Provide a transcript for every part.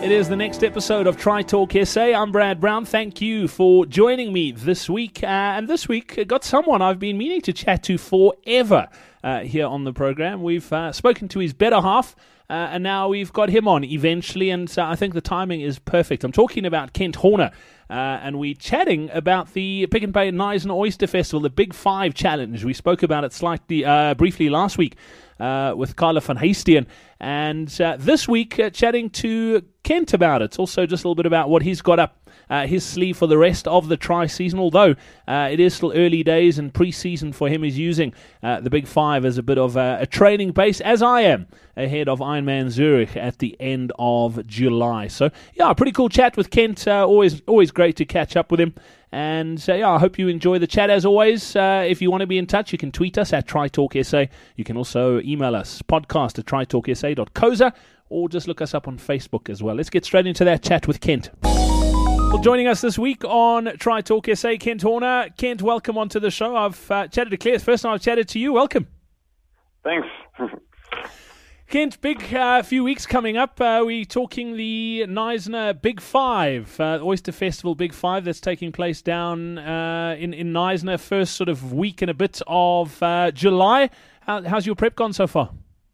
It is the next episode of Tri Talk SA. I'm Brad Brown. Thank you for joining me this week. And this week, I got someone I've been meaning to chat to forever here on the program. We've spoken to his better half, and now we've got him on eventually, and I think the timing is perfect. I'm talking about Kent Horner, and we're chatting about the Pick n Pay Knysna Oyster Festival, the Big Five Challenge. We spoke about it slightly briefly last week with Carla van Heesteen, and this week chatting to Kent about it. Also just a little bit about what he's got up his sleeve for the rest of the tri-season, although it is still early days and pre-season for him. Is using the Big Five as a bit of a training base, as I am, ahead of Ironman Zurich at the end of July. So, yeah, pretty cool chat with Kent. Always great to catch up with him. And I hope you enjoy the chat as always. If you want to be in touch, you can tweet us at TriTalkSA. You can also email us, podcast@tritalksa.coza, or just look us up on Facebook as well. Let's get straight into that chat with Kent. Well, joining us this week on Tri Talk SA, Kent Horner. Kent, welcome onto the show. I've chatted to Claire. It's the first time I've chatted to you. Welcome. Thanks. Kent, big few weeks coming up. We're talking the Knysna Big Five, Oyster Festival Big Five that's taking place down in Knysna, first sort of week and a bit of July. How's your prep gone so far?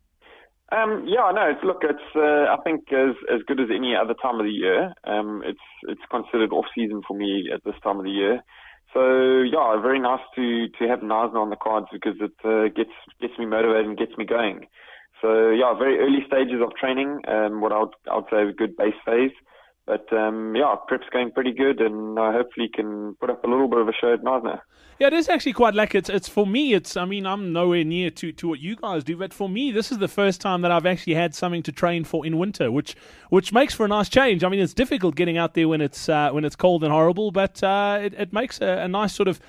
It's I think as good as any other time of the year. It's considered off season for me at this time of the year. So very nice to have Knysna on the cards because it gets me motivated and gets me going. So very early stages of training. What I would say is a good base phase. But prep's going pretty good, and hopefully can put up a little bit of a show at Knysna. Yeah, it is actually quite like it's for me. I'm nowhere near to what you guys do, but for me, this is the first time that I've actually had something to train for in winter, which makes for a nice change. I mean, it's difficult getting out there when it's cold and horrible, but it makes a nice sort of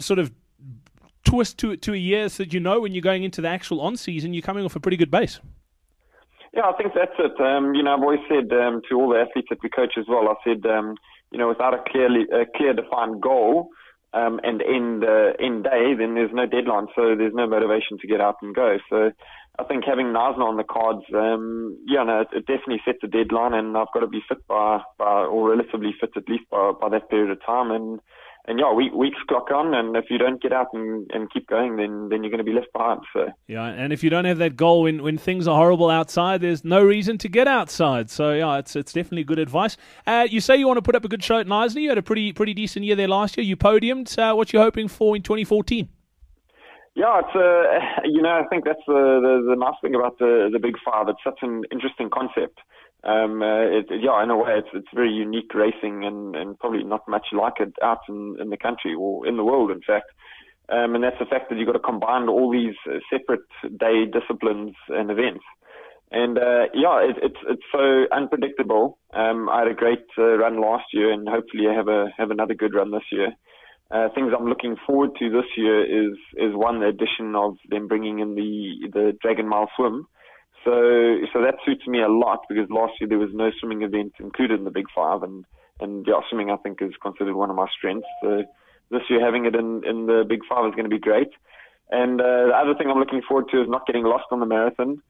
twist to a year, so that when you're going into the actual on season, you're coming off a pretty good base. Yeah, I think that's it. I've always said to all the athletes that we coach as well, I said, without a clear defined goal and end day, then there's no deadline, so there's no motivation to get out and go. So I think having Knysna on the cards, it definitely sets a deadline, and I've got to be fit by or relatively fit at least by that period of time. And weeks clock on, and if you don't get out and keep going, then you're going to be left behind. So and if you don't have that goal when things are horrible outside, there's no reason to get outside. So it's definitely good advice. You say you want to put up a good show at Knysna. You had a pretty decent year there last year. You podiumed. What you hoping for in 2014? Yeah, it's I think that's the nice thing about the Big Five. It's such an interesting concept. In a way, it's very unique racing and probably not much like it out in the country or in the world, in fact. And that's the fact that you've got to combine all these separate day disciplines and events. And it's so unpredictable. I had a great run last year, and hopefully I have another good run this year. Things I'm looking forward to this year is one, the addition of them bringing in the Dragon Mile swim. So that suits me a lot because last year there was no swimming event included in the Big Five, and swimming I think is considered one of my strengths. So this year having it in the Big Five is going to be great. And the other thing I'm looking forward to is not getting lost on the marathon.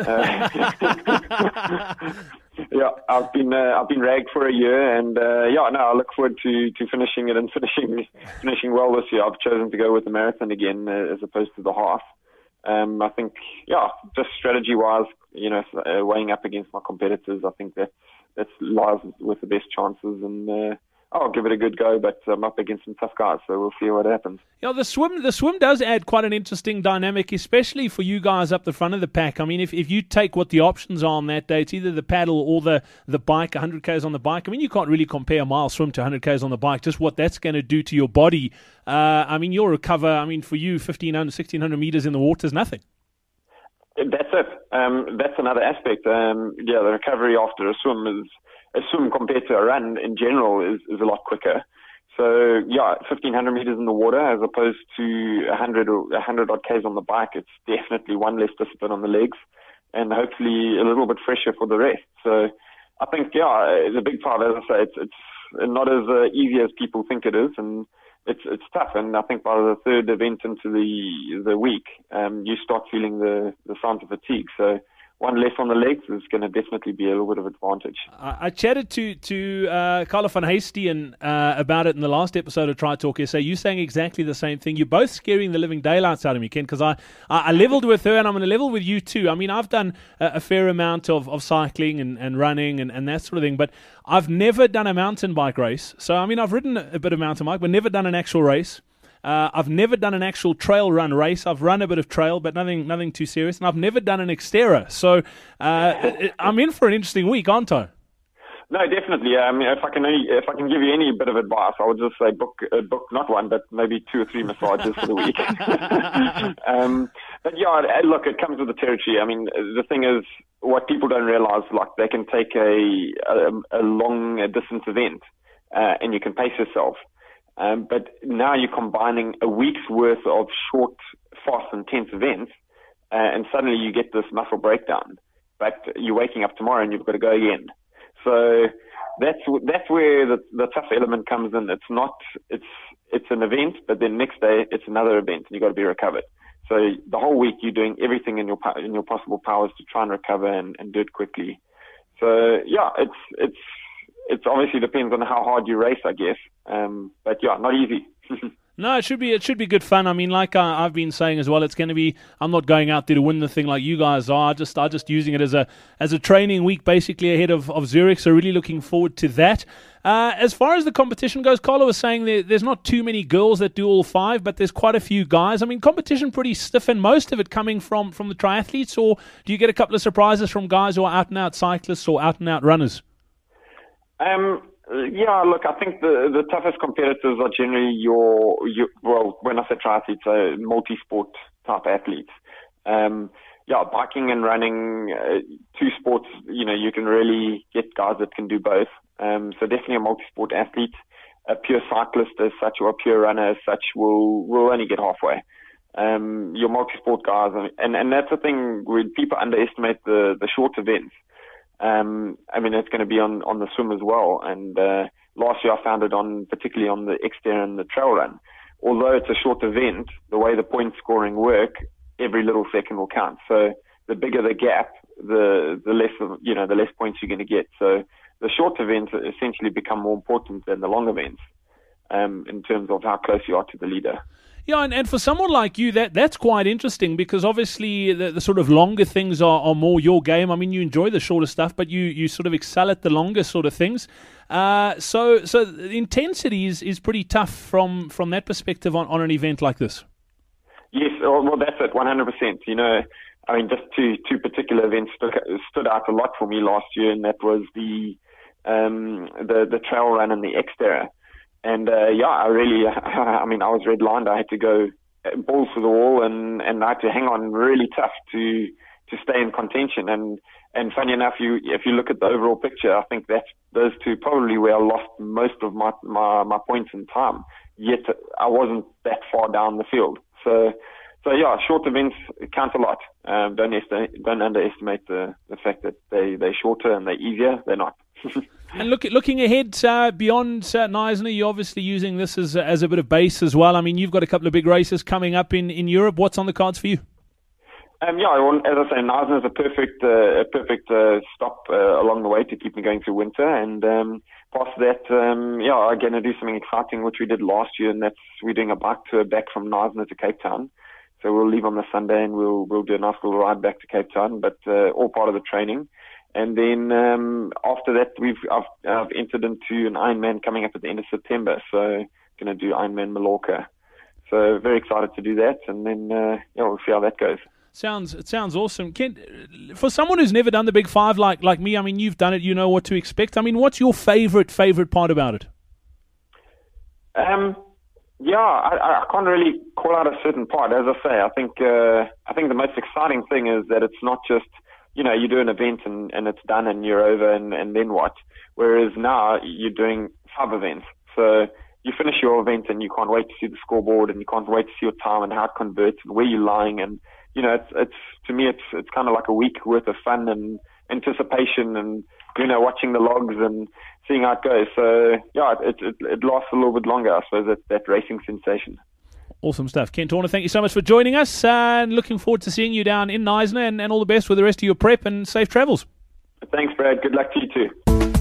I've been ragged for a year, and I look forward to finishing it and finishing well this year. I've chosen to go with the marathon again as opposed to the half. I think, just strategy-wise, weighing up against my competitors, I think that lies with the best chances, and I'll give it a good go, but I'm up against some tough guys, so we'll see what happens. The swim does add quite an interesting dynamic, especially for you guys up the front of the pack. I mean, if you take what the options are on that day, it's either the paddle or the bike, 100 Ks on the bike. I mean, you can't really compare a mile swim to 100 Ks on the bike, just what that's going to do to your body. You'll recover, for you, 1,500, 1,600 meters in the water is nothing. That's it. That's another aspect. The recovery after a swim compared to a run in general is a lot quicker. So 1,500 meters in the water as opposed to 100 odd Ks on the bike. It's definitely one less discipline on the legs, and hopefully a little bit fresher for the rest. So I think the Big Five, as I say, it's not as easy as people think it is, and it's tough. And I think by the third event into the week, you start feeling the signs of fatigue. So one less on the legs is going to definitely be a little bit of advantage. I chatted to Carla van Heestien about it in the last episode of Try Talk SA. You're saying exactly the same thing. You're both scaring the living daylights out of me, Ken, because I leveled with her, and I'm going to level with you too. I mean, I've done a fair amount of cycling and running and that sort of thing, but I've never done a mountain bike race. So, I mean, I've ridden a bit of mountain bike, but never done an actual race. I've never done an actual trail run race. I've run a bit of trail, but nothing too serious. And I've never done an Xterra. So I'm in for an interesting week, aren't I? No, definitely. I mean, if I can give you any bit of advice, I would just say book not one, but maybe 2 or 3 massages for the week. But yeah, look, it comes with the territory. I mean, the thing is, what people don't realize, like, they can take a long distance event, and you can pace yourself. But now you're combining a week's worth of short, fast, intense events, and suddenly you get this muscle breakdown. But you're waking up tomorrow and you've got to go again. So that's where the tough element comes in. It's an event, but then next day it's another event, and you've got to be recovered. So the whole week you're doing everything in your possible powers to try and recover and do it quickly. So yeah, it's obviously depends on how hard you race, I guess. But yeah, not easy. No, it should be good fun. I mean, like I've been saying as well, it's going to be. I'm not going out there to win the thing like you guys are. I'm just using it as a training week, basically ahead of Zurich. So really looking forward to that. As far as the competition goes, Carla was saying there's not too many girls that do all 5, but there's quite a few guys. I mean, competition pretty stiff, and most of it coming from the triathletes, or do you get a couple of surprises from guys who are out and out cyclists or out and out runners? Yeah, look, I think the toughest competitors are generally well, when I say triathletes, multi-sport type athletes. Yeah, biking and running, 2 sports, you can really get guys that can do both. So definitely a multi-sport athlete. A pure cyclist as such, or a pure runner as such, will only get halfway. Your multi-sport guys, and that's the thing when people underestimate the short events. I mean, it's going to be on the swim as well. And last year I found it particularly on the Xterra and the trail run. Although it's a short event, the way the point scoring work, every little second will count. So the bigger the gap, the less points you're going to get. So the short events essentially become more important than the long events, in terms of how close you are to the leader. Yeah, and for someone like you, that's quite interesting, because obviously the sort of longer things are more your game. I mean, you enjoy the shorter stuff, but you sort of excel at the longer sort of things. So the intensity is pretty tough from that perspective on an event like this. Yes, well, that's it, 100%. I mean, just two particular events stood out a lot for me last year, and that was the trail run and the Xterra. And yeah, I was redlined. I had to go balls to the wall, and I had to hang on really tough to stay in contention. And funny enough, if you look at the overall picture, I think that's those two probably where I lost most of my points in time. Yet I wasn't that far down the field. So yeah, short events count a lot. Don't underestimate the fact that they're shorter and they're easier. They're not. And looking ahead beyond Knysna, you're obviously using this as a bit of base as well. I mean, you've got a couple of big races coming up in Europe. What's on the cards for you? Yeah, as I say, Knysna is a perfect stop along the way to keep me going through winter. And past that, I'm going to do something exciting, which we did last year, and that's we're doing a bike tour back from Knysna to Cape Town. So we'll leave on the Sunday and we'll do a nice little ride back to Cape Town, but all part of the training. And then after that, I've entered into an Ironman coming up at the end of September. So going to do Ironman Mallorca. So very excited to do that, and then we'll see how that goes. It sounds awesome. Ken, for someone who's never done the Big 5 like me, I mean, you've done it, you know what to expect. I mean, what's your favorite part about it? I can't really call out a certain part. As I say, I think the most exciting thing is that it's not just, you do an event and it's done and you're over and then what? Whereas now you're doing 5 events. So you finish your event and you can't wait to see the scoreboard, and you can't wait to see your time and how it converts and where you're lying. And, it's to me, it's kind of like a week worth of fun and anticipation and, watching the logs and seeing how it goes. So yeah, it lasts a little bit longer, I suppose, that racing sensation. Awesome stuff. Kent Horner, thank you so much for joining us, and looking forward to seeing you down in Knysna, and all the best with the rest of your prep, and safe travels. Thanks, Brad. Good luck to you too.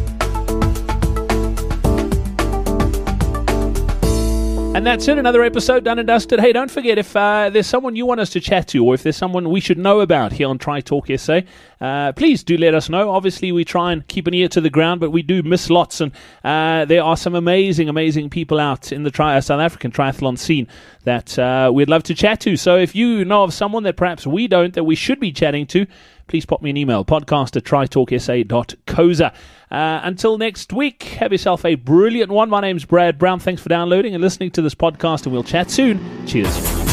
And that's it, another episode done and dusted. Hey, don't forget, if there's someone you want us to chat to, or if there's someone we should know about here on Tri Talk SA, please do let us know. Obviously, we try and keep an ear to the ground, but we do miss lots, and there are some amazing people out in the South African triathlon scene that we'd love to chat to. So if you know of someone that perhaps we don't, that we should be chatting to, please pop me an email, podcast@tritalksa.coza. Until next week, have yourself a brilliant one. My name's Brad Brown. Thanks for downloading and listening to this podcast, and we'll chat soon. Cheers.